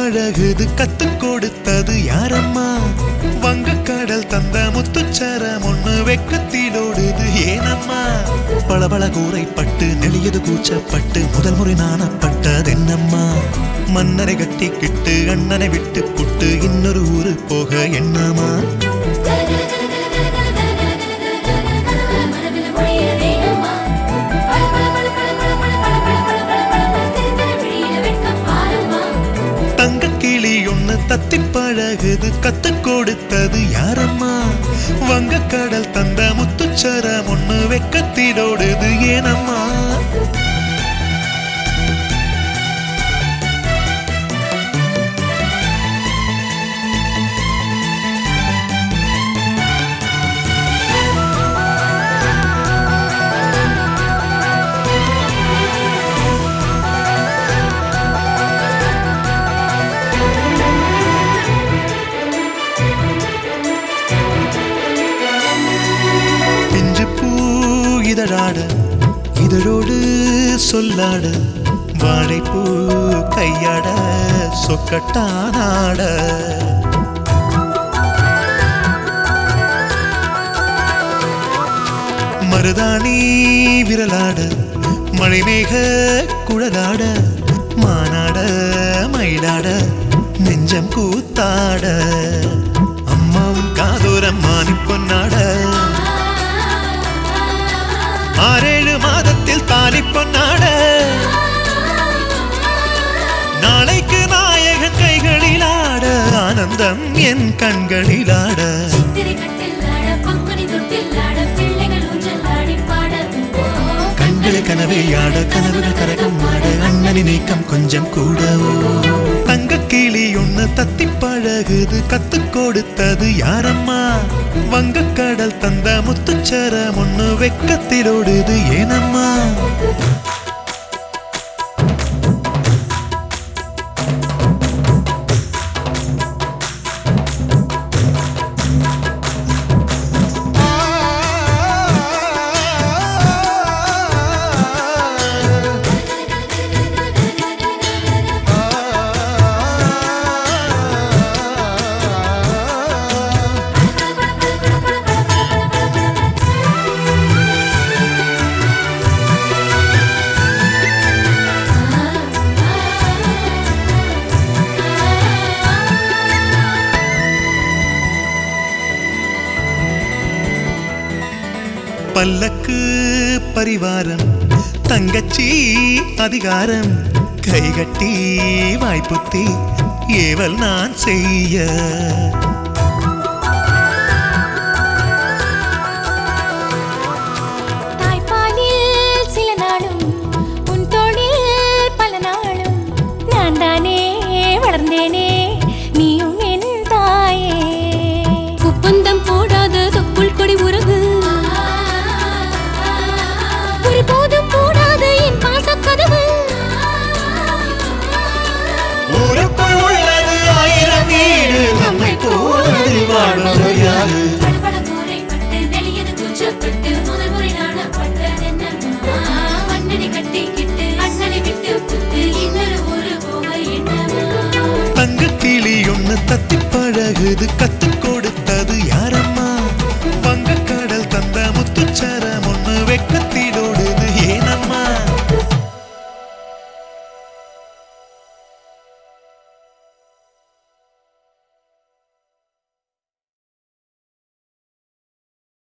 பழகுது கத்து கொடுத்தது யாரம்மா? வங்கக்கடல் தந்த முத்துச்சரம் ஒண்ணு வெக்கத்திலோடுது ஏனம்மா? பளபள கூரைப்பட்டு நெளியது கூச்சப்பட்டு முதல் முறை நாணப்பட்டது என்னம்மா? மன்னரை கட்டிக்கிட்டு அண்ணனை விட்டு புட்டு இன்னொரு ஊரு போக என்னம்மா? தத்தி பழகுது கத்து கொடுத்தது யாரம்மா? வங்கக்கடல் தந்த முத்துச்சரம் ஒண்ணு வெக்கத்திலோடுது ஏனம்மா? இதழாட இதழோடு சொல்லாட வாழைப்பூ கையாட சொக்கட்டானாட மருதாணி விரலாட மழைமேக குழலாட மானாட மயிலாட நெஞ்சம் கூத்தாட அம்மாவும் காதோரம் மானி பொன்னாட 6-7 மாதத்தில் தாலி பொன்னாட நாளைக்கு நாயகன் கைகளில் ஆட ஆனந்தம் என் கண்களில் ஆட கண்களை கனவே ஆட கனவுகள் கரகம் ஆட அண்ணனின் நீக்கம் கொஞ்சம் கூடவோ தங்கக்கிளி ஒண்ணு தத்தி பழகுது கத்து கொடுத்தது யாரம்மா? வங்கக்கடல் தந்த முத்துச்சரம் ஒண்ணு வெக்கத்திலோடுது ஏனம்மா? பல்லக்கு பரிவாரம் தங்கச்சி அதிகாரம் கைகட்டி வாய்ப்புத்தி ஏவல் நான் செய்ய தாய்ப்பாலில் சில நாளும் உன் தோளில் பல நாளும் நான் தானே வளர்ந்தேனே நீயும் என் தாயே ஒப்பந்தம் போடாத தொப்புள் கொடி உறவு போதும் போடாத என் பாசக்கதவு ஊருக்குள் உள்ளது 1000 வீடு நம்மை போல் வாழ்வது யாரு? பளபள கூரைப்பட்டு நெளியது கூச்சப்பட்டு முதல் முறை நாணப்பட்டது என்னம்மா? மன்னனை கட்டிக்கிட்டு அண்ணனை விட்டு புட்டு இன்னொரு ஊரு போக என்னம்மா? தங்கக்கிளி ஒண்ணு தத்தி பழகுது கத்து கொடு